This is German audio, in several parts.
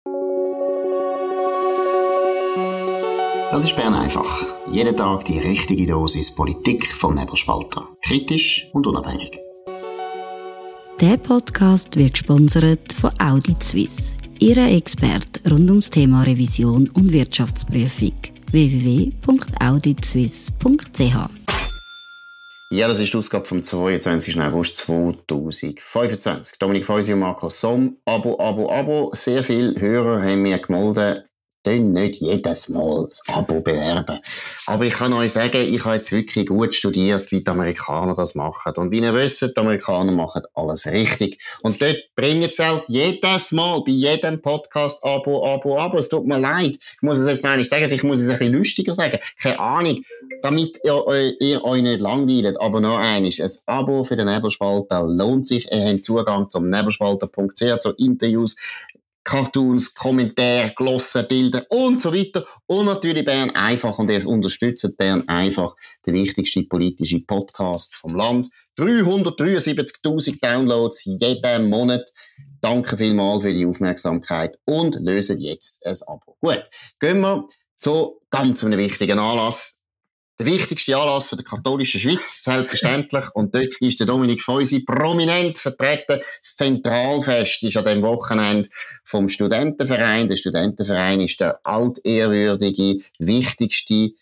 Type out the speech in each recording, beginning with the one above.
Das ist Bern einfach. Jeden Tag die richtige Dosis Politik vom Nebelspalter. Kritisch und unabhängig. Der Podcast wird gesponsert von Audit Suisse, Ihrer Experte rund ums Thema Revision und Wirtschaftsprüfung. www.auditsuisse.ch. Ja, das ist die Ausgabe vom 22. August 2025. Dominik Feusi und Markus Somm. Abo. Sehr viele Hörer haben mir gemeldet, nicht jedes Mal das Abo bewerben. Aber ich kann euch sagen, ich habe jetzt wirklich gut studiert, wie die Amerikaner das machen. Und wie ihr wisst, die Amerikaner machen alles richtig. Und dort bringen sie halt jedes Mal, bei jedem Podcast Abo. Es tut mir leid. Ich muss es jetzt noch nicht sagen, vielleicht muss ich es ein bisschen lustiger sagen. Keine Ahnung. Damit ihr euch nicht langweilt. Aber noch eines, ein Abo für den Nebelspalter lohnt sich. Ihr habt Zugang zum nebelspalter.ch, zu Interviews, Cartoons, Kommentare, Glossen, Bilder und so weiter. Und natürlich Bern einfach. Und ihr unterstützt Bern einfach, der wichtigste politische Podcast vom Land. 373.000 Downloads jeden Monat. Danke vielmals für die Aufmerksamkeit und lösen jetzt ein Abo. Gut, gehen wir zu ganz einem wichtigen Anlass. Der wichtigste Anlass für die katholische Schweiz, selbstverständlich. Und dort ist der Dominik Feusi prominent vertreten. Das Zentralfest ist an dem Wochenende vom Studentenverein. Der Studentenverein ist der altehrwürdige, wichtigste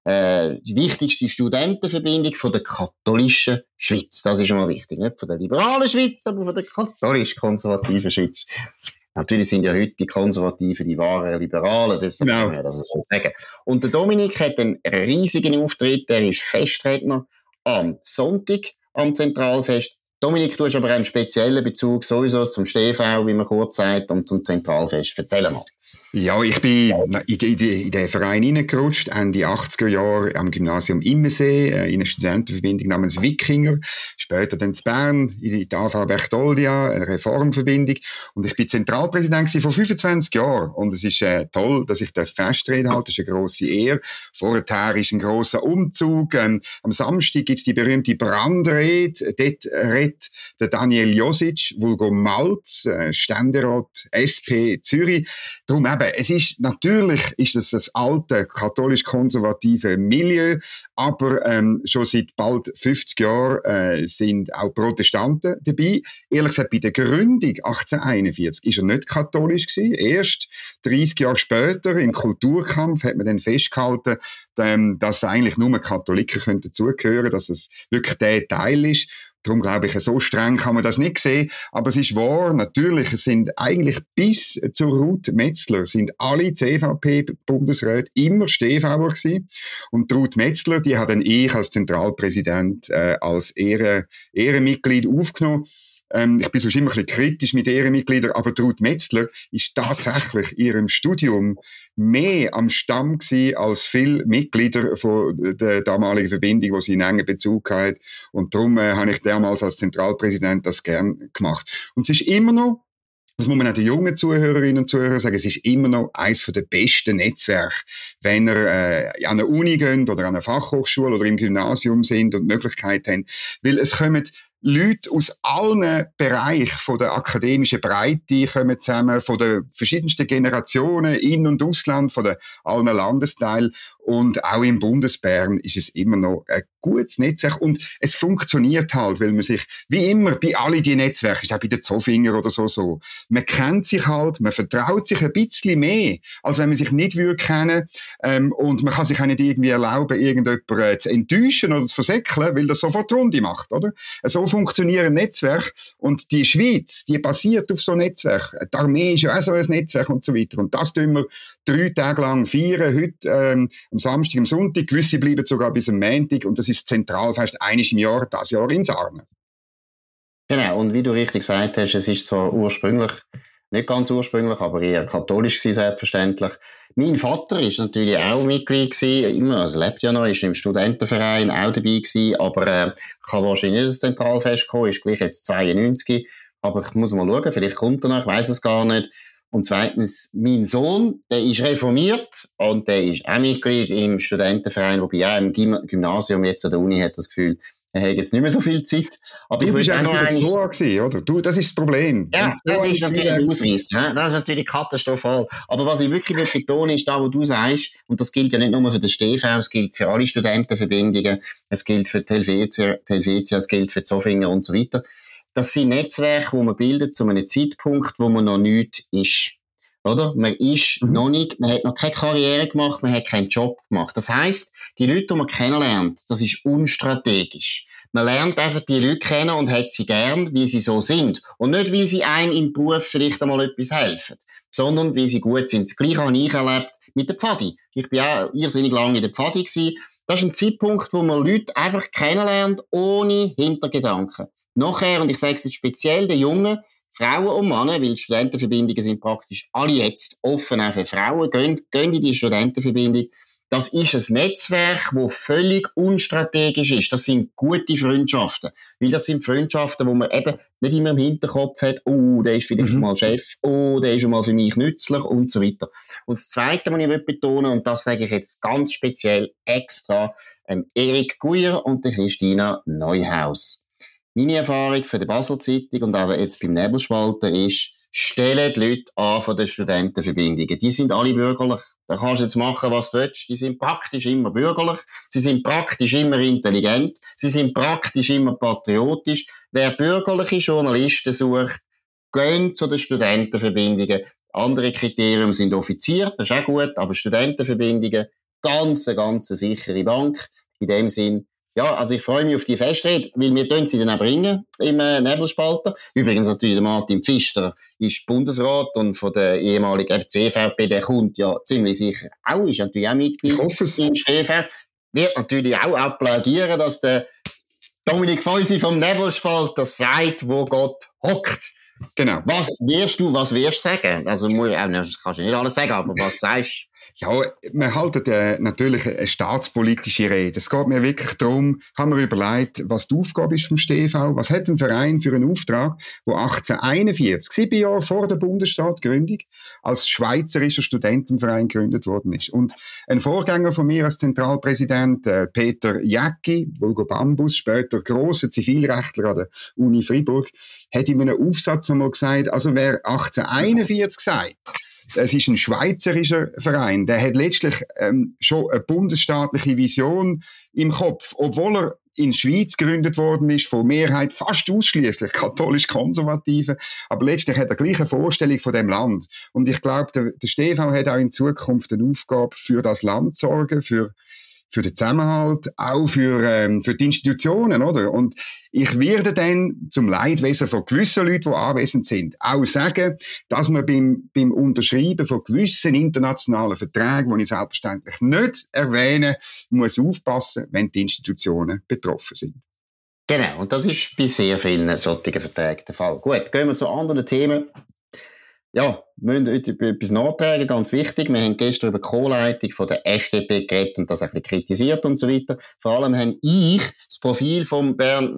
Studentenverbindung von der katholischen Schweiz. Das ist schon mal wichtig. Nicht von der liberalen Schweiz, aber von der katholisch-konservativen Schweiz. Natürlich sind ja heute die Konservativen die wahren Liberalen, das kann man das so sagen. Und der Dominik hat einen riesigen Auftritt, er ist Festredner am Sonntag am Zentralfest. Dominik, du hast aber einen speziellen Bezug sowieso zum StV, wie man kurz sagt, und zum Zentralfest. Erzähl mal. Ja, ich bin in den Verein reingerutscht, Ende 80er Jahre am Gymnasium Immensee, in einer Studentenverbindung namens Wikinger, später dann in Bern, in der AV Bertoldia, eine Reformverbindung. Und ich bin Zentralpräsident vor 25 Jahren. Und es ist toll, dass ich Festrede halte, das ist eine grosse Ehre. Vorher ist ein grosser Umzug. Am Samstag gibt's die berühmte Brandrede. Dort redet der Daniel Josic, vulgo Malz, Ständerat SP Zürich. Darum eben, natürlich ist es das alte katholisch-konservative Milieu, aber schon seit bald 50 Jahren sind auch Protestanten dabei. Ehrlich gesagt, bei der Gründung 1841 ist er nicht katholisch gewesen. Erst 30 Jahre später, im Kulturkampf, hat man dann festgehalten, dass eigentlich nur Katholiken dazugehören, dass es wirklich der Teil ist. Darum glaube ich, so streng kann man das nicht sehen. Aber es ist wahr, natürlich, es sind eigentlich bis zu Ruth Metzler sind alle CVP-Bundesräte immer StVer gewesen. Und Ruth Metzler, die hat dann ich als Zentralpräsident als Ehrenmitglied aufgenommen. Ich bin sonst immer ein bisschen kritisch mit Ehrenmitgliedern, aber Ruth Metzler ist tatsächlich in ihrem Studium mehr am Stamm gewesen als viele Mitglieder von der damaligen Verbindung, wo sie einen engen Bezug hatten. Und darum habe ich damals als Zentralpräsident das gern gemacht. Und es ist immer noch, das muss man auch den jungen Zuhörerinnen und Zuhörern sagen, es ist immer noch eines der besten Netzwerke, wenn ihr an eine Uni geht oder an eine Fachhochschule oder im Gymnasium sind und die Möglichkeit haben. Weil es kommen Leute aus allen Bereichen von der akademischen Breite kommen zusammen, von den verschiedensten Generationen, In- und Ausland, von allen Landesteilen. Und auch im Bundesbern ist es immer noch ein gutes Netzwerk. Und es funktioniert halt, weil man sich, wie immer, bei all die Netzwerken, ist auch bei den Zofinger oder so, man kennt sich halt, man vertraut sich ein bisschen mehr, als wenn man sich nicht würde kennen. Und man kann sich auch nicht irgendwie erlauben, irgendjemanden zu enttäuschen oder zu versäckeln, weil das sofort Runde macht, oder? So funktionieren Netzwerke. Und die Schweiz, die basiert auf so Netzwerk. Die Armee ist ja auch so ein Netzwerk und so weiter. Und das tun wir 3 Tage lang feiern, heute, am Samstag, am Sonntag, gewisse bleiben sogar bis am Montag und das ist das Zentralfest eines im Jahr, das Jahr in Sarnen. Genau, und wie du richtig gesagt hast, es ist zwar ursprünglich, nicht ganz ursprünglich, aber eher katholisch gewesen, selbstverständlich. Mein Vater ist natürlich auch Mitglied gewesen, immer, also lebt ja noch, ist im Studentenverein auch dabei gewesen, aber kann wahrscheinlich nicht ins Zentralfest kommen, ist gleich jetzt 92, aber ich muss mal schauen, vielleicht kommt er noch, ich weiss es gar nicht. Und zweitens, mein Sohn, der ist reformiert und der ist auch Mitglied im Studentenverein, wobei auch im Gymnasium jetzt an der Uni hat das Gefühl, er hat jetzt nicht mehr so viel Zeit. Aber du ich würde auch noch eigentlich gewesen, oder? Das ist das Problem. Ja, das ist natürlich der Ausweis. Das ist natürlich katastrophal. Aber was ich wirklich betonen ist, da, wo du sagst, und das gilt ja nicht nur für den StV, es gilt für alle Studentenverbindungen, es gilt für die Helvetia, es gilt für die Zofinger und so weiter. Das sind Netzwerke, die man bildet zu einem Zeitpunkt, wo man noch nichts ist. Oder? Man ist noch nicht, man hat noch keine Karriere gemacht, man hat keinen Job gemacht. Das heisst, die Leute, die man kennenlernt, das ist unstrategisch. Man lernt einfach die Leute kennen und hat sie gern, wie sie so sind. Und nicht, weil sie einem im Beruf vielleicht einmal etwas helfen, sondern weil sie gut sind. Das Gleiche habe ich erlebt mit der Pfadi. Ich bin auch irrsinnig lange in der Pfadi gewesen. Das ist ein Zeitpunkt, wo man Leute einfach kennenlernt, ohne Hintergedanken. Nachher, und ich sage es jetzt speziell den Jungen, Frauen und Männer, weil Studentenverbindungen sind praktisch alle jetzt offen auch für Frauen, gehen in die Studentenverbindung. Das ist ein Netzwerk, das völlig unstrategisch ist. Das sind gute Freundschaften. Weil das sind Freundschaften, wo man eben nicht immer im Hinterkopf hat, oh, der ist vielleicht mal Chef, oh, der ist mal für mich nützlich und so weiter. Und das Zweite, was ich betonen will, und das sage ich jetzt ganz speziell extra, Erik Guyer und Christina Neuhaus. Meine Erfahrung für die Basel Zeitung und auch jetzt beim Nebelspalter ist, stellen die Leute an von den Studentenverbindungen. Die sind alle bürgerlich. Da kannst du jetzt machen, was du willst. Die sind praktisch immer bürgerlich. Sie sind praktisch immer intelligent. Sie sind praktisch immer patriotisch. Wer bürgerliche Journalisten sucht, gehen zu den Studentenverbindungen. Andere Kriterien sind Offizier, das ist auch gut, aber Studentenverbindungen, ganz sichere Bank. In dem Sinn, ja, also ich freue mich auf die Festrede, weil wir können sie dann auch bringen im Nebelspalter. Übrigens natürlich der Martin Pfister ist Bundesrat und von der ehemaligen CVP, der kommt ja ziemlich sicher auch, ist natürlich auch Mitglied im StV. Wird natürlich auch applaudieren, dass der Dominik Feusi vom Nebelspalter sagt, wo Gott hockt. Genau. Was wirst du sagen? Also, kannst du nicht alles sagen, aber was sagst du? Ja, wir halten natürlich eine staatspolitische Rede. Es geht mir wirklich darum, haben wir überlegt, was die Aufgabe ist vom StV, was hat ein Verein für einen Auftrag, der 1841, 7 Jahre vor der Bundesstaatgründung, als schweizerischer Studentenverein gegründet worden ist. Und ein Vorgänger von mir als Zentralpräsident, Peter Jäcki, Vulgo Bambus, später grosser Zivilrechtler an der Uni Freiburg, hat in einem Aufsatz einmal gesagt, also wer 1841 sagt, es ist ein schweizerischer Verein, der hat letztlich schon eine bundesstaatliche Vision im Kopf, obwohl er in der Schweiz gegründet worden ist, von Mehrheit fast ausschließlich katholisch-konservative, aber letztlich hat er gleich eine Vorstellung von dem Land. Und ich glaube, der StV hat auch in Zukunft eine Aufgabe für das Land sorgen, für den Zusammenhalt, auch für die Institutionen, oder? Und ich werde dann zum Leidwesen von gewissen Leuten, die anwesend sind, auch sagen, dass man beim Unterschreiben von gewissen internationalen Verträgen, die ich selbstverständlich nicht erwähne, muss aufpassen, wenn die Institutionen betroffen sind. Genau, und das ist bei sehr vielen solchen Verträgen der Fall. Gut, gehen wir zu anderen Themen. Ja, wir müssen heute etwas nachtragen, ganz wichtig. Wir haben gestern über die Co-Leitung von der FDP geredet und das ein bisschen kritisiert und so weiter. Vor allem habe ich das Profil von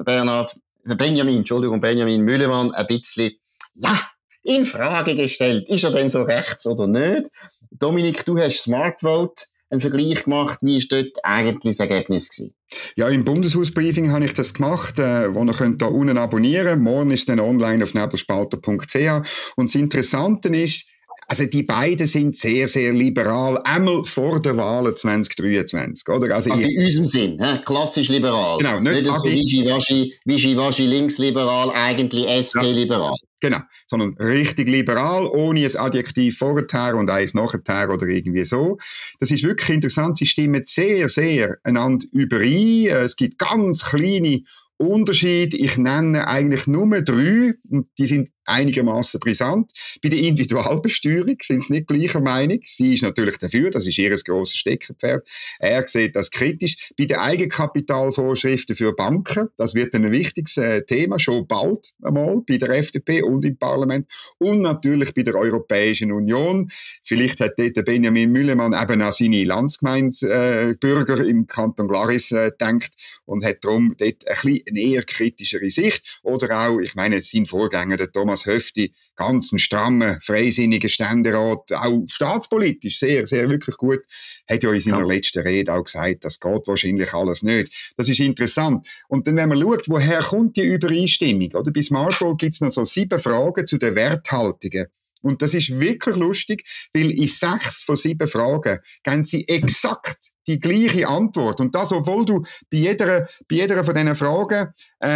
Benjamin Müllemann ein bisschen, in Frage gestellt. Ist er denn so rechts oder nicht? Dominik, du hast Smartvote einen Vergleich gemacht. Wie war dort eigentlich das Ergebnis gewesen? Ja, im Bundeshausbriefing habe ich das gemacht, wo ihr könnt da unten abonnieren. Morgen ist dann online auf nebelspalter.ch. Und das Interessante ist, also die beiden sind sehr, sehr liberal, einmal vor der Wahl 2023, oder? Also in unserem Sinn, klassisch liberal. Genau, nicht so Wischi-Waschi linksliberal, eigentlich SP-liberal. Ja, genau, sondern richtig liberal, ohne ein Adjektiv vorher und eins nachher oder irgendwie so. Das ist wirklich interessant, sie stimmen sehr, sehr einander überein. Es gibt ganz kleine Unterschiede. Ich nenne eigentlich nur 3, und die sind einigermaßen brisant. Bei der Individualbesteuerung sind sie nicht gleicher Meinung. Sie ist natürlich dafür, das ist ihr grosses Steckenpferd. Er sieht das kritisch. Bei den Eigenkapitalvorschriften für Banken, das wird ein wichtiges Thema, schon bald einmal, bei der FDP und im Parlament. Und natürlich bei der Europäischen Union. Vielleicht hat dort Benjamin Müllemann eben an seine Landsgemeindebürger im Kanton Glaris gedacht und hat darum dort ein bisschen eine eher kritischere Sicht. Oder auch, ich meine, sein Vorgänger, der Thomas Höfti, ganz ein strammer, freisinniger Ständerat, auch staatspolitisch sehr, sehr wirklich gut, hat ja in seiner letzten Rede auch gesagt, das geht wahrscheinlich alles nicht. Das ist interessant. Und dann, wenn man schaut, woher kommt die Übereinstimmung, oder? Bei Smartphone gibt es noch so 7 Fragen zu den Werthaltungen. Und das ist wirklich lustig, weil in 6 von 7 Fragen geben sie exakt die gleiche Antwort. Und das, obwohl du bei jeder von diesen Fragen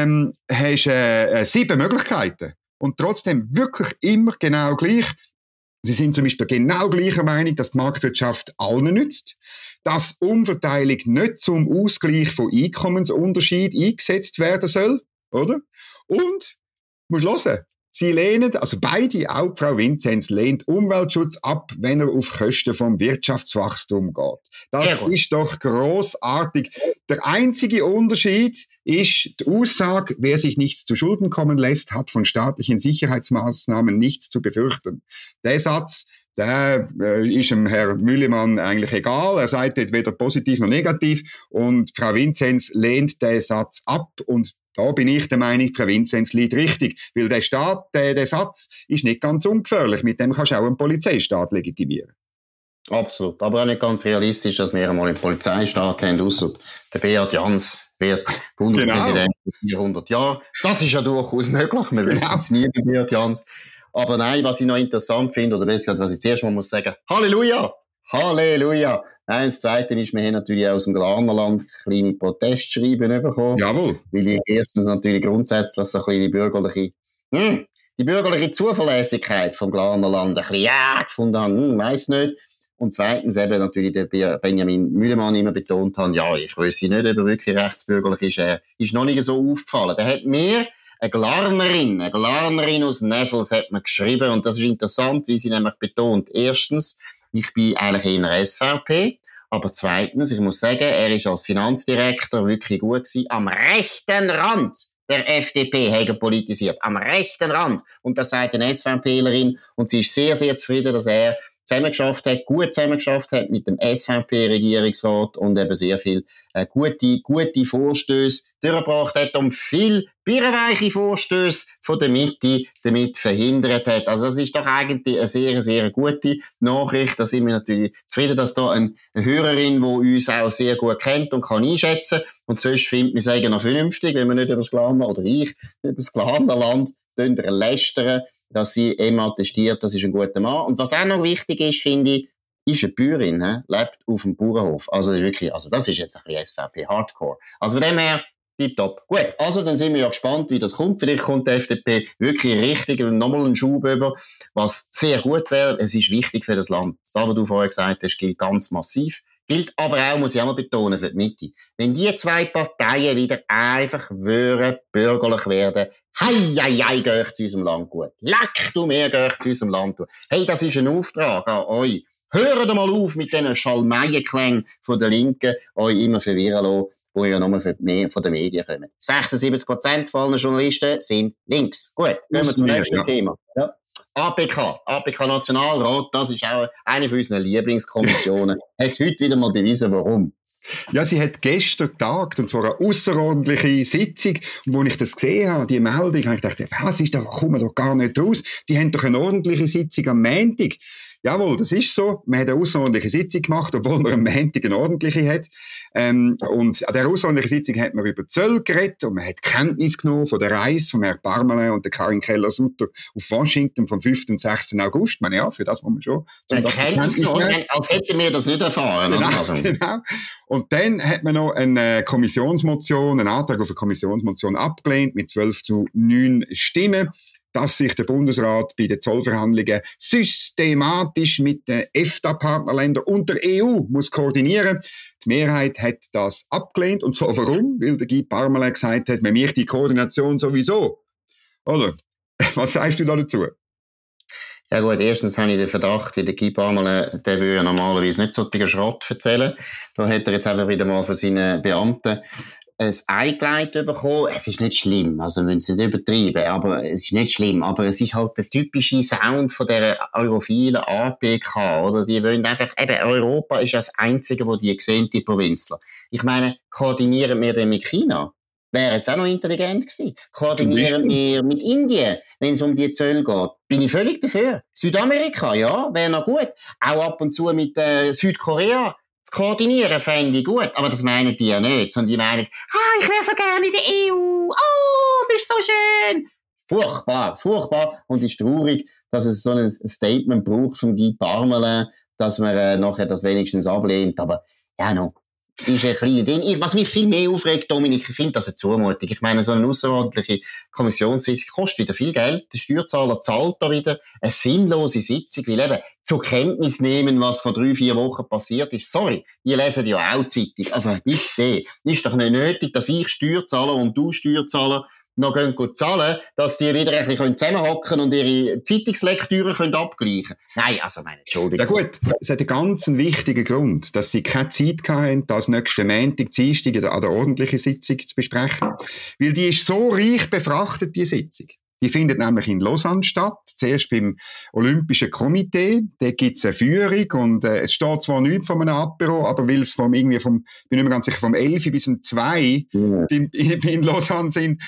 hast 7 Möglichkeiten. Und trotzdem wirklich immer genau gleich. Sie sind zum Beispiel genau gleicher Meinung, dass die Marktwirtschaft allen nützt, dass Umverteilung nicht zum Ausgleich von Einkommensunterschied eingesetzt werden soll, oder? Und, musst hören, sie lehnen, also beide, auch Frau Vinzenz, lehnt Umweltschutz ab, wenn er auf Kosten vom Wirtschaftswachstum geht. Das ist doch grossartig. Der einzige Unterschied ist die Aussage, wer sich nichts zu Schulden kommen lässt, hat von staatlichen Sicherheitsmaßnahmen nichts zu befürchten. Der Satz, der ist dem Herrn Müllemann eigentlich egal. Er sagt dort weder positiv noch negativ. Und Frau Vinzenz lehnt den Satz ab. Und da bin ich der Meinung, Frau Vinzenz liegt richtig. Weil der Satz ist nicht ganz ungefährlich. Mit dem kannst du auch einen Polizeistaat legitimieren. Absolut. Aber auch nicht ganz realistisch, dass wir einmal einen Polizeistaat haben, ausser der Beat Jans wird Bundespräsident in 400 Jahren. Das ist ja durchaus möglich. Wir wissen es nie bei Beat Jans. Aber nein, was ich noch interessant finde, oder besser gesagt, was ich zuerst mal muss sagen, Halleluja! Halleluja! Nein, das Zweite ist, wir haben natürlich aus dem Glarnerland kleine Protestschreiben bekommen. Jawohl. Weil ich erstens natürlich grundsätzlich so ein bisschen die bürgerliche Zuverlässigkeit vom Glarnerland ein bisschen, gefunden habe, weiss nicht. Und zweitens eben natürlich der Benjamin Mühlemann immer betont hat, ich weiß nicht, ob er wirklich rechtsbürgerlich ist. Ist noch nicht so aufgefallen. Der hat mir eine Glarnerin aus Neffels hat mir geschrieben, und das ist interessant, wie sie nämlich betont. Erstens, ich bin eigentlich in der SVP, aber zweitens, ich muss sagen, er ist als Finanzdirektor wirklich gut gewesen, am rechten Rand der FDP hat er politisiert, am rechten Rand. Und das sagt eine SVPlerin, und sie ist sehr, sehr zufrieden, dass er gut zusammengeschafft hat mit dem SVP-Regierungsrat und eben sehr viel gute Vorstöße durchgebracht hat und viel birrenweiche Vorstöße von der Mitte damit verhindert hat. Also das ist doch eigentlich eine sehr, sehr gute Nachricht. Da sind wir natürlich zufrieden, dass da eine Hörerin, die uns auch sehr gut kennt und kann einschätzen. Und sonst findet man es eigentlich noch vernünftig, wenn man nicht über das Glarner, oder ich, über das Glarnerland lästern, dass sie attestiert, das ist ein guter Mann. Und was auch noch wichtig ist, finde ich, ist eine Bäuerin, lebt auf dem Bauernhof. Also das ist wirklich, das ist jetzt ein bisschen SVP-Hardcore. Also von dem her, tipptopp. Gut, also dann sind wir ja gespannt, wie das kommt. Vielleicht kommt die FDP wirklich richtig nochmal einen Schub über, was sehr gut wäre. Es ist wichtig für das Land. Das, was du vorher gesagt hast, gilt ganz massiv. Gilt aber auch, muss ich auch mal betonen, für die Mitte. Wenn die 2 Parteien wieder einfach bürgerlich werden, hei, geht es unserem Land gut. Leck du mir, geht es unserem Land gut. Hey, das ist ein Auftrag an euch. Hört mal auf mit diesen Schalmeierklängen von der Linken, euch immer verwirren lassen, die ja nur von den Medien kommen. 76% von allen Journalisten sind links. Gut, gehen wir zum nächsten Thema. Ja. APK Nationalrat, das ist auch eine von unseren Lieblingskommissionen, hat heute wieder mal bewiesen, warum. Ja, sie hat gestern getagt, und zwar eine ausserordentliche Sitzung. Und als ich das gesehen habe, die Meldung, habe ich gedacht, was ist da, kommen wir doch gar nicht raus. Die haben doch eine ordentliche Sitzung am Montag. Jawohl, das ist so. Man hat eine außerordentliche Sitzung gemacht, obwohl man am Montag eine ordentliche hat. Und an dieser außerordentlichen Sitzung hat man über Zölle geredet, und man hat Kenntnis genommen von der Reise von Herrn Parmelin und der Karin Keller-Sutter auf Washington vom 5. und 6. August. Ich meine, ja, für das muss man schon. Kenntnis genommen, als hätten wir das nicht erfahren. Genau. Und dann hat man noch eine Kommissionsmotion, einen Antrag auf eine Kommissionsmotion abgelehnt mit 12:9 Stimmen, dass sich der Bundesrat bei den Zollverhandlungen systematisch mit den EFTA-Partnerländern und der EU muss koordinieren. Die Mehrheit hat das abgelehnt. Und zwar warum? Weil der Guy Parmelin gesagt hat, man möchte die Koordination sowieso. Oder? Was sagst du da dazu? Ja gut, erstens habe ich den Verdacht, der Guy Parmelin, der würde ja normalerweise nicht so den Schrott erzählen. Da hat er jetzt einfach wieder mal von seinen Beamten ein Ei gelegt bekommen. Es ist nicht schlimm, also wir müssen es nicht übertreiben, aber es ist nicht schlimm. Aber es ist halt der typische Sound von dieser europhilen APK, oder? Die wollen einfach, Europa ist ja das Einzige, wo die sehen, die Provinzler. Ich meine, koordinieren wir denn mit China? wäre es auch noch intelligent gewesen. Koordinieren wir mit Indien, wenn es um die Zölle geht. Bin ich völlig dafür. Südamerika, ja, wäre noch gut. Auch ab und zu mit Südkorea zu koordinieren, fände ich gut. Aber das meinen die ja nicht, sondern die meinen, ich wäre so gerne in der EU. Oh, es ist so schön. Furchtbar. Und es ist traurig, dass es so ein Statement braucht von Guy Parmelin, dass man nachher das wenigstens ablehnt. Aber ja, noch. Ist ein kleines Ding. Was mich viel mehr aufregt, Dominik, ich finde das eine Zumutung. Ich meine, so eine ausserordentliche Kommissionssitzung kostet wieder viel Geld. Der Steuerzahler zahlt da wieder eine sinnlose Sitzung, weil eben zur Kenntnis nehmen, was vor 3-4 Wochen passiert ist. Sorry, ihr leset ja auch Zeitung. Also bitte, ist doch nicht nötig, dass ich Steuerzahler und du Steuerzahler noch zahlen, dass die wieder ein bisschen zusammenhocken und ihre Zeitungslektüre abgleichen können. Nein, also meine Entschuldigung. Ja gut, es hat einen ganz wichtigen Grund, dass sie keine Zeit hatten, das nächste Montag, Dienstag an der ordentlichen Sitzung zu besprechen. Weil die ist so reich befrachtet, die Sitzung. Die findet nämlich in Lausanne statt, zuerst beim Olympischen Komitee. Da gibt's eine Führung und es steht zwar nichts von einem Apero, aber weil es bin nicht mehr ganz sicher, vom 11 bis um 2 in Lausanne sind,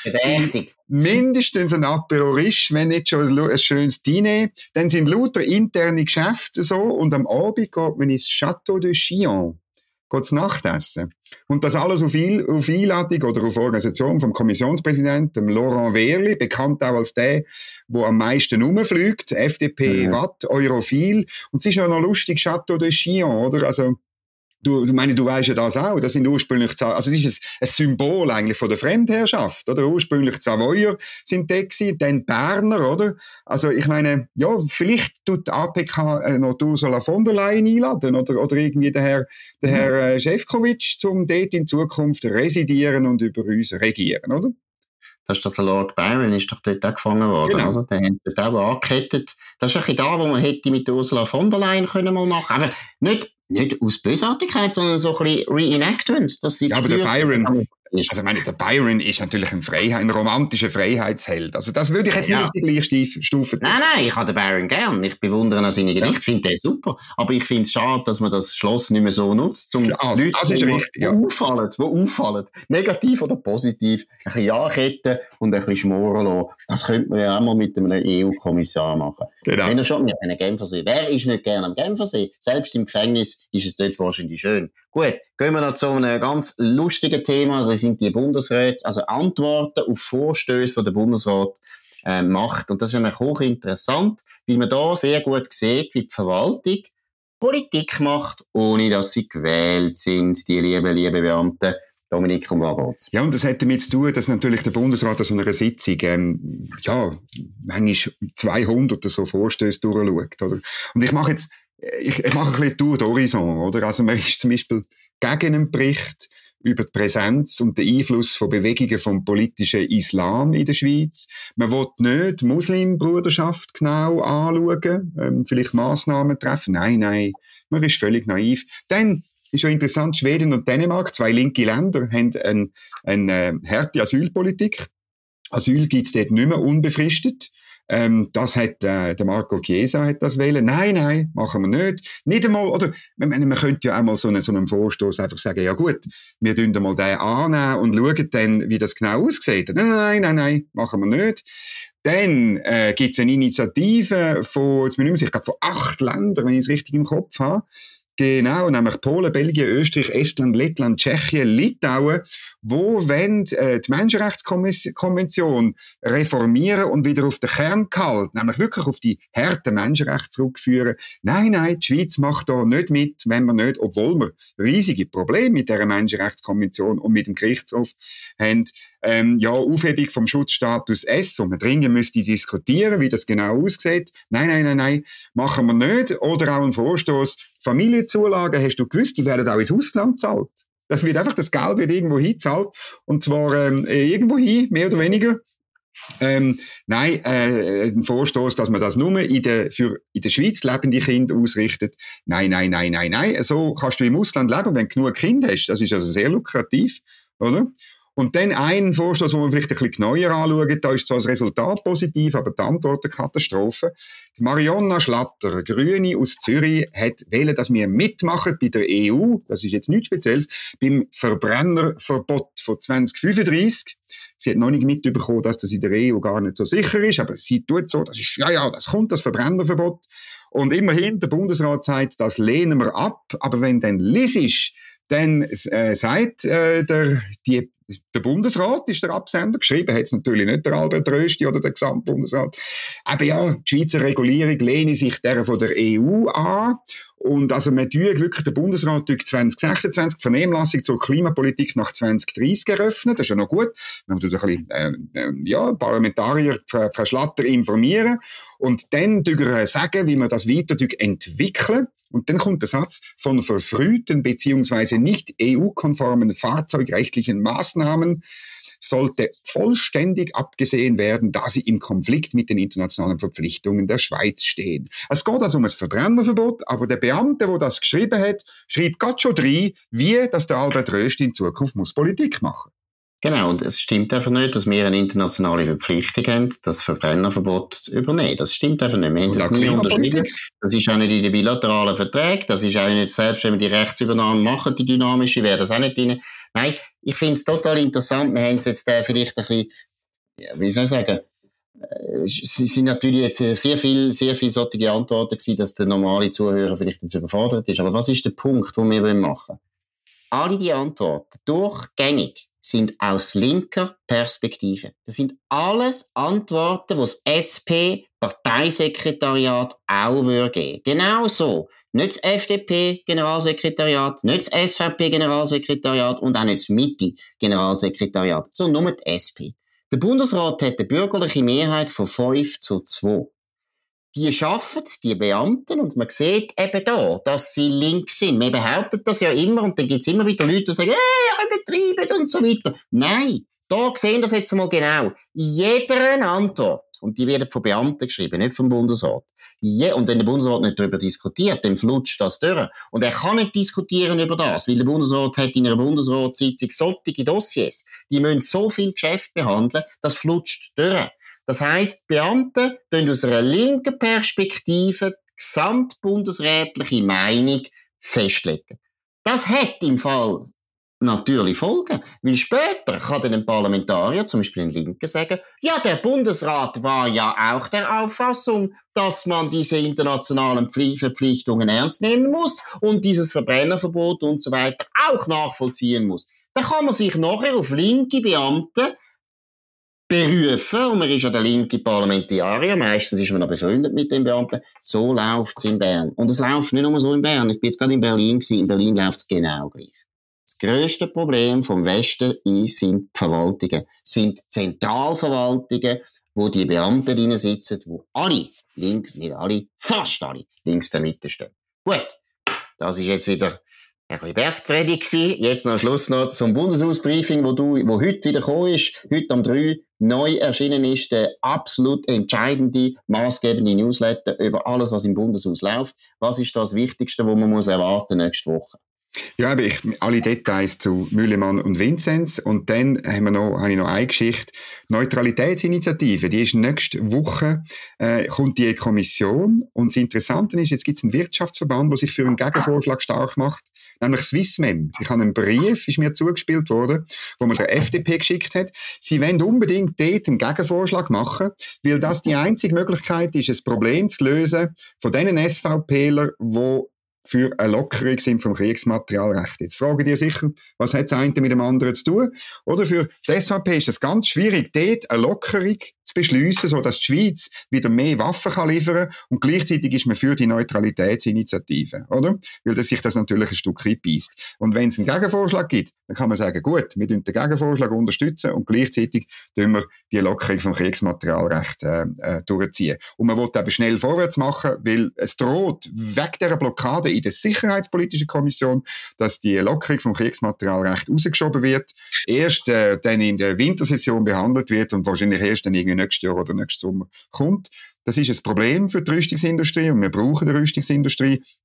mindestens ein Apero ist, wenn nicht schon ein schönes Diner. Dann sind lauter interne Geschäfte so und am Abend geht man ins Château de Chillon. Geht's Nachtessen. Und das alles auf Einladung oder auf Organisation vom Kommissionspräsidenten, Laurent Wehrli, bekannt auch als der am meisten rumfliegt, FDP, Watt, Europhil. Und es ist ja noch lustig, Château de Chillon, oder? Also, du weisst ja das auch. Das sind ursprünglich, also es ist ein Symbol eigentlich von der Fremdherrschaft, oder? Ursprünglich die Savoyer sind da gewesen, dann Berner, oder? Also, ich meine, ja, vielleicht tut die APK noch Ursula von der Leyen einladen, oder irgendwie der Herr Šefčovič, um dort in Zukunft residieren und über uns regieren, oder? Das ist doch der Lord Byron, ist doch dort auch gefangen worden, genau. Oder? Den haben dort auch angekettet. Das ist ein bisschen da, wo man hätte mit Ursula von der Leyen können mal machen. Aber nicht aus Bösartigkeit, sondern so ein bisschen Reenactment. Ja, aber der Byron, der Byron ist natürlich ein romantischer Freiheitsheld. Also das würde ich jetzt nicht auf die gleiche Stufe tun. Nein, ich habe den Byron gern. Ich bewundere auch seine Gedichte. Ich finde den super. Aber ich finde es schade, dass man das Schloss nicht mehr so nutzt, um Leute, die auffallen, negativ oder positiv, ein bisschen anketten und ein bisschen schmoren lassen. Das könnte man ja auch mal mit einem EU-Kommissar machen. Genau. Wenn er schon mit einem Genfersee. Wer ist nicht gerne am Genfersee? Selbst im Gefängnis ist es dort wahrscheinlich schön. Gut, gehen wir noch zu einem ganz lustigen Thema. Das sind die Bundesräte, also Antworten auf Vorstöße, die der Bundesrat macht. Und das ist nämlich hochinteressant, weil man da sehr gut sieht, wie die Verwaltung Politik macht, ohne dass sie gewählt sind, die liebe Beamten. Dominik, um was geht's? Ja, und das hat damit zu tun, dass natürlich der Bundesrat an so einer Sitzung, manchmal 200 so Vorstöße durchschaut, oder? Und ich mache ein bisschen Tour d'Horizon, oder? Also man ist zum Beispiel gegen einen Bericht über die Präsenz und den Einfluss von Bewegungen vom politischen Islam in der Schweiz. Man will nicht die Muslimbruderschaft genau anschauen, vielleicht Massnahmen treffen. Nein, man ist völlig naiv. Dann ist ja interessant, Schweden und Dänemark, 2 linke Länder, haben eine harte Asylpolitik. Asyl gibt's dort nicht mehr unbefristet. Das hat der Marco Chiesa hat das wählen. Nein, machen wir nicht. Nicht einmal, oder man könnte ja auch mal so einen Vorstoß einfach sagen, ja gut, wir tun mal den annehmen und schauen dann, wie das genau aussieht. Nein, machen wir nicht. Dann gibt's eine Initiative von, jetzt bin ich nicht mehr sicher, ich glaube von 8 Ländern, wenn ich es richtig im Kopf habe. Genau, nämlich Polen, Belgien, Österreich, Estland, Lettland, Tschechien, Litauen, wo wollen die Menschenrechtskonvention reformieren und wieder auf den Kerngehalt, nämlich wirklich auf die harten Menschenrechte zurückführen. Nein, die Schweiz macht da nicht mit, wenn wir nicht, obwohl wir riesige Probleme mit dieser Menschenrechtskonvention und mit dem Gerichtshof haben. Aufhebung vom Schutzstatus S, und man dringend müsste diskutieren, wie das genau aussieht. Nein, machen wir nicht. Oder auch ein Vorstoß, Familienzulagen, hast du gewusst, die werden auch ins Ausland gezahlt. Das Geld wird irgendwo hingezahlt, und zwar irgendwo hin, mehr oder weniger. Ein Vorstoß, dass man das nur für in der Schweiz lebende Kinder ausrichtet. Nein. So kannst du im Ausland leben, wenn du genug Kinder hast. Das ist also sehr lukrativ, oder? Und dann ein Vorstoß, den wir vielleicht ein bisschen genauer anschauen, da ist zwar das Resultat positiv, aber die Antwort eine Katastrophe. Die Marionna Schlatter, Grüne aus Zürich, hat wollen, dass wir mitmachen bei der EU, das ist jetzt nichts Spezielles, beim Verbrennerverbot von 2035. Sie hat noch nicht mitbekommen, dass das in der EU gar nicht so sicher ist, aber sie tut so, das ist, das kommt, das Verbrennerverbot. Und immerhin, der Bundesrat sagt, das lehnen wir ab, aber wenn dann ist, dann sagt der Bundesrat, ist der Absender, geschrieben hat es natürlich nicht der Albert Rösti oder der Gesamtbundesrat, aber ja, die Schweizer Regulierung lehne sich der von der EU an. Und also man tue wirklich den Bundesrat durch 2026 die Vernehmlassung zur Klimapolitik nach 2030 eröffnen. Das ist ja noch gut. Man tut ein bisschen Parlamentarier, Frau Schlatter informieren und dann sagen, wie man das weiter entwickeln. Und dann kommt der Satz von verfrühten bzw. nicht EU-konformen fahrzeugrechtlichen Maßnahmen sollte vollständig abgesehen werden, da sie im Konflikt mit den internationalen Verpflichtungen der Schweiz stehen. Es geht also um ein Verbrennerverbot, aber der Beamte, der das geschrieben hat, schreibt gerade schon rein, wie dass der Albert Rösti in Zukunft muss Politik machen. Genau, und es stimmt einfach nicht, dass wir eine internationale Verpflichtung haben, das Verbrennerverbot zu übernehmen. Das stimmt einfach nicht. Wir haben das nie unterschrieben. Das ist auch nicht in den bilateralen Verträgen. Das ist auch nicht, selbst wenn wir die Rechtsübernahme machen, die dynamische, wäre das auch nicht drin. Nein, ich finde es total interessant. Wir haben es jetzt vielleicht ein bisschen, wie soll ich sagen, es sind natürlich jetzt sehr viel solche Antworten gewesen, dass der normale Zuhörer vielleicht jetzt überfordert ist. Aber was ist der Punkt, den wir machen wollen? Alle die Antworten, durchgängig, sind aus linker Perspektive. Das sind alles Antworten, die das SP-Parteisekretariat auch geben würde. Genau so. Nicht das FDP-Generalsekretariat, nicht das SVP-Generalsekretariat und auch nicht das Mitte-Generalsekretariat, sondern nur die SP. Der Bundesrat hat eine bürgerliche Mehrheit von 5:2. Die schaffen die Beamten, und man sieht eben da, dass sie links sind. Man behauptet das ja immer, und dann gibt es immer wieder Leute, die sagen, übertrieben und so weiter. Nein, da sehen das jetzt mal genau. In jeder Antwort, und die werden von Beamten geschrieben, nicht vom Bundesrat. Und wenn der Bundesrat nicht darüber diskutiert, dann flutscht das durch. Und er kann nicht diskutieren über das, weil der Bundesrat hat in einer Bundesratssitzung solche Dossiers, die müssen so viel Geschäft behandeln, das flutscht durch. Das heisst, Beamte können aus einer linken Perspektive die gesamtbundesrätliche Meinung festlegen. Das hat im Fall natürlich Folgen, weil später kann dann ein Parlamentarier, zum Beispiel ein Linker, sagen, ja, der Bundesrat war ja auch der Auffassung, dass man diese internationalen Verpflichtungen ernst nehmen muss und dieses Verbrennerverbot und so weiter auch nachvollziehen muss. Da kann man sich nachher auf linke Beamte berufen, und man ist ja der linke Parlamentarier, meistens ist man noch befreundet mit den Beamten. So läuft es in Bern. Und es läuft nicht nur so in Bern. Ich bin jetzt gerade in Berlin gewesen. In Berlin läuft es genau gleich. Das grösste Problem vom Westen sind die Verwaltungen, sind Zentralverwaltungen, wo die Beamten drin sitzen, wo alle, links, nicht alle, fast alle, links der Mitte stehen. Gut, das ist jetzt wieder ein bisschen Bergpredigt gewesen. Jetzt noch am Schluss noch zum Bundeshausbriefing, wo heute wieder gekommen ist, heute am 3 neu erschienen ist, der absolut entscheidende, maßgebende Newsletter über alles, was im Bundeshaus läuft. Was ist das Wichtigste, was man erwarten muss nächste Woche? Ja, aber alle Details zu Müllemann und Vinzenz. Und dann habe ich noch eine Geschichte. Neutralitätsinitiative, die ist nächste Woche, kommt die Kommission. Und das Interessante ist, jetzt gibt es einen Wirtschaftsverband, der sich für einen Gegenvorschlag stark macht, nämlich Swissmem. Ich habe einen Brief, ist mir zugespielt worden, wo man der FDP geschickt hat. Sie wollen unbedingt dort einen Gegenvorschlag machen, weil das die einzige Möglichkeit ist, ein Problem zu lösen von diesen SVPler, die für eine Lockerung sind vom Kriegsmaterialrecht. Jetzt fragen die sicher, was hat das eine mit dem anderen zu tun? Oder für die SVP ist es ganz schwierig, dort eine Lockerung zu beschliessen, sodass die Schweiz wieder mehr Waffen kann liefern kann, und gleichzeitig ist man für die Neutralitätsinitiative, oder? Weil das sich das natürlich ein Stück weit beisst. Und wenn es einen Gegenvorschlag gibt, dann kann man sagen, gut, wir unterstützen den Gegenvorschlag unterstützen und gleichzeitig tun wir die Lockerung vom Kriegsmaterialrecht durchziehen. Und man will eben schnell vorwärts machen, weil es droht, wegen dieser Blockade in der Sicherheitspolitischen Kommission, dass die Lockerung vom Kriegsmaterialrecht rausgeschoben wird, erst dann in der Wintersession behandelt wird und wahrscheinlich erst dann irgendwie nächstes Jahr oder nächsten Sommer kommt. Das ist ein Problem für die Rüstungsindustrie, und wir brauchen die Rüstungsindustrie.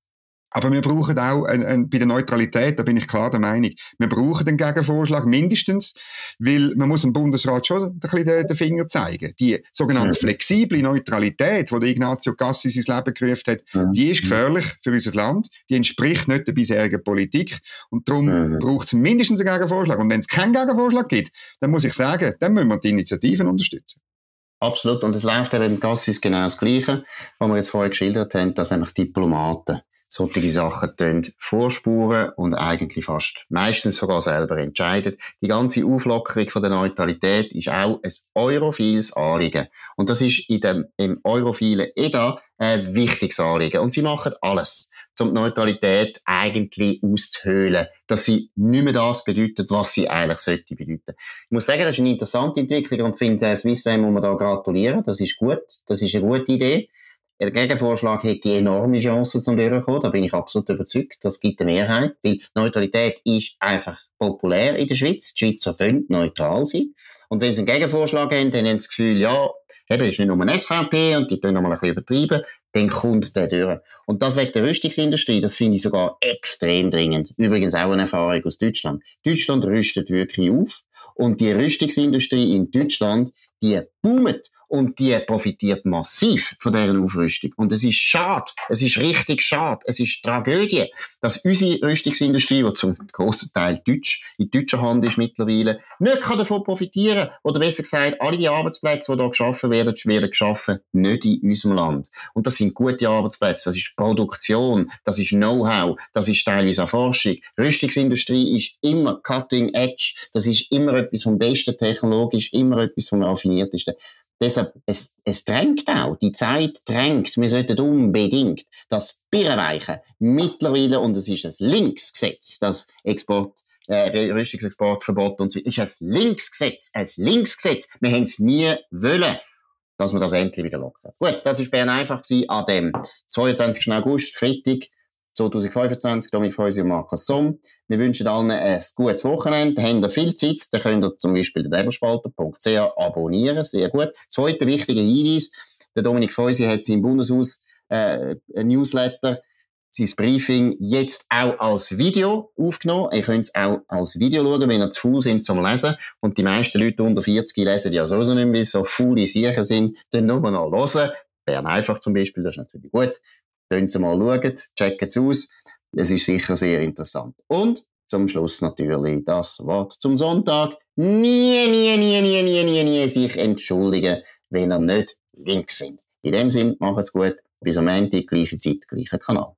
Aber wir brauchen auch bei der Neutralität, da bin ich klar der Meinung, wir brauchen einen Gegenvorschlag mindestens, weil man muss dem Bundesrat schon ein bisschen den Finger zeigen. Die sogenannte flexible Neutralität, die der Ignazio Cassis ins Leben gerufen hat, die ist gefährlich für unser Land, die entspricht nicht der bisherigen Politik und darum braucht es mindestens einen Gegenvorschlag. Und wenn es keinen Gegenvorschlag gibt, dann muss ich sagen, dann müssen wir die Initiativen unterstützen. Absolut, und es läuft eben im Cassis genau das Gleiche, was wir jetzt vorher geschildert haben, dass nämlich Diplomaten solche Sachen vorspuren und eigentlich fast meistens sogar selber entscheiden. Die ganze Auflockerung von der Neutralität ist auch ein europhiles Anliegen. Und das ist im europhilen EDA ein wichtiges Anliegen. Und sie machen alles, um die Neutralität eigentlich auszuhöhlen, dass sie nicht mehr das bedeutet, was sie eigentlich sollte bedeuten. Ich muss sagen, das ist eine interessante Entwicklung und finde, Swissway muss man da gratulieren. Das ist gut. Das ist eine gute Idee. Der Gegenvorschlag hätte enorme Chancen zum Durchkommen, da bin ich absolut überzeugt. Das gibt eine Mehrheit, weil Neutralität ist einfach populär in der Schweiz. Die Schweizer wollen neutral sein. Und wenn sie einen Gegenvorschlag haben, dann haben sie das Gefühl, ja, eben, ist nicht nur eine SVP und die tun nochmal ein bisschen übertreiben, dann kommt der durch. Und das wegen der Rüstungsindustrie, das finde ich sogar extrem dringend. Übrigens auch eine Erfahrung aus Deutschland. Deutschland rüstet wirklich auf und die Rüstungsindustrie in Deutschland, die boomt. Und die profitiert massiv von dieser Aufrüstung. Und es ist schade. Es ist richtig schade. Es ist Tragödie, dass unsere Rüstungsindustrie, die zum grossen Teil in deutscher Hand ist mittlerweile, nicht davon profitieren kann. Oder besser gesagt, alle die Arbeitsplätze, die hier geschaffen werden geschaffen nicht in unserem Land. Und das sind gute Arbeitsplätze. Das ist Produktion. Das ist Know-how. Das ist teilweise auch Forschung. Rüstungsindustrie ist immer cutting edge. Das ist immer etwas vom Besten technologisch, immer etwas vom Raffiniertesten. Deshalb, es drängt auch, die Zeit drängt. Wir sollten unbedingt das Birrenweichen mittlerweile, und es ist ein Linksgesetz, das Rüstungsexportverbot und so weiter, ist ein Linksgesetz. Wir haben es nie wollen, dass wir das endlich wieder lockern. Gut, das war Bern einfach an dem 22. August, Freitag 2025, Dominik Feusi und Markus Somm. Wir wünschen allen ein gutes Wochenende. Habt ihr viel Zeit, dann könnt ihr zum Beispiel den Eberspalter.ch abonnieren. Sehr gut. Zweiter wichtiger Hinweis. Der Dominik Feusi hat im Bundeshaus ein Newsletter, sein Briefing jetzt auch als Video aufgenommen. Ihr könnt es auch als Video schauen, wenn ihr zu faul sind zum Lesen. Und die meisten Leute unter 40 lesen ja sowieso nicht mehr, so faule Siechen sind, dann nur noch hören. Bern einfach zum Beispiel, das ist natürlich gut. Können Sie mal schauen, checken es aus. Es ist sicher sehr interessant. Und zum Schluss natürlich das Wort zum Sonntag. Nie sich entschuldigen, wenn ihr nicht links sind. In dem Sinn, macht's gut. Bis am Ende, gleiche Zeit, gleicher Kanal.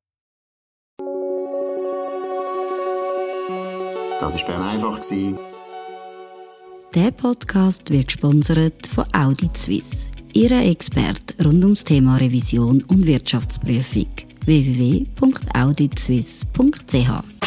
Das war Bern einfach. Der Podcast wird gesponsert von Audit Suisse. Ihre Experte rund ums Thema Revision und Wirtschaftsprüfung. www.auditswiss.ch